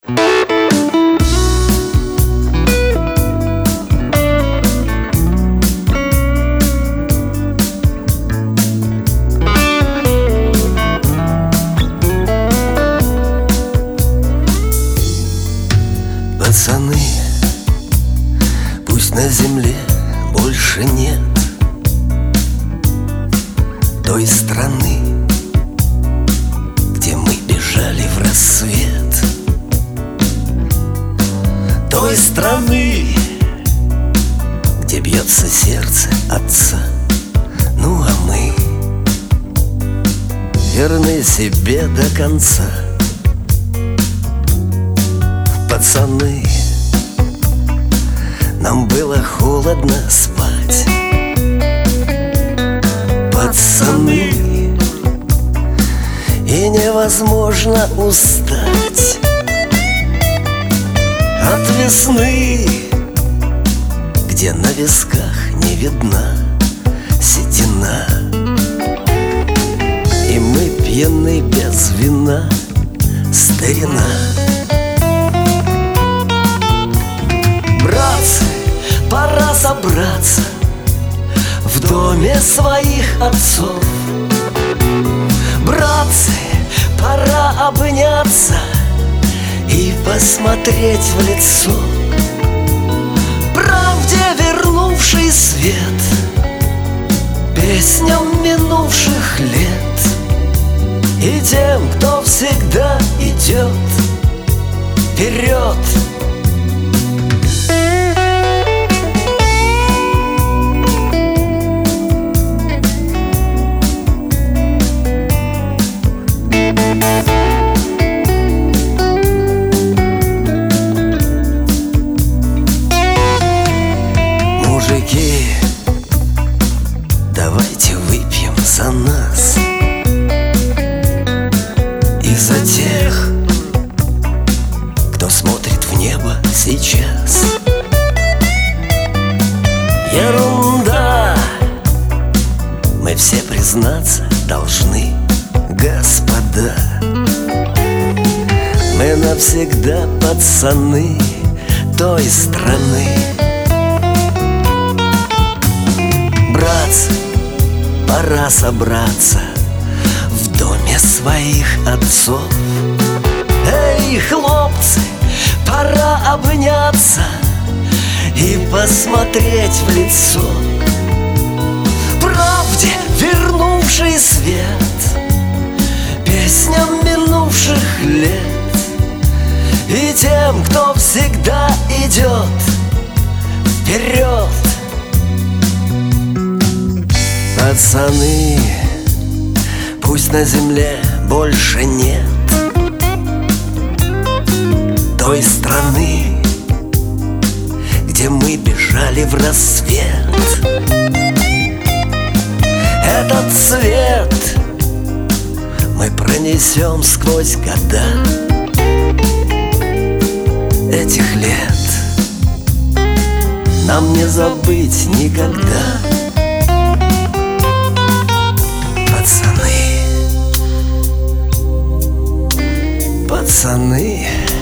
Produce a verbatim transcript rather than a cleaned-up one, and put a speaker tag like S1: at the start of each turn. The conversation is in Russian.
S1: Пацаны, пусть на земле больше нет той страны, где мы бежали в рассвет, той страны, где бьется сердце отца. Ну а мы верны себе до конца. Пацаны, нам было холодно спать. Пацаны, и невозможно устать от весны, где на висках не видна седина. И мы пьяны без вина, старина. Братцы, пора собраться в доме своих отцов. Братцы, пора обняться и посмотреть в лицо правде вернувший свет, песням минувших лет и тем, кто всегда идет вперед. Мужики, давайте выпьем за нас и за тех, кто смотрит в небо сейчас. Ерунда, мы все признаться должны, господа. Мы навсегда пацаны той страны. Братцы, пора собраться в доме своих отцов. Эй, хлопцы, пора обняться и посмотреть в лицо правде вернувший свет, песням минувших лет и тем, кто всегда идет вперед. Пацаны, пусть на земле больше нет той страны, где мы бежали в рассвет. Этот свет мы пронесем сквозь года этих лет. Нам не забыть никогда. Пацаны, пацаны.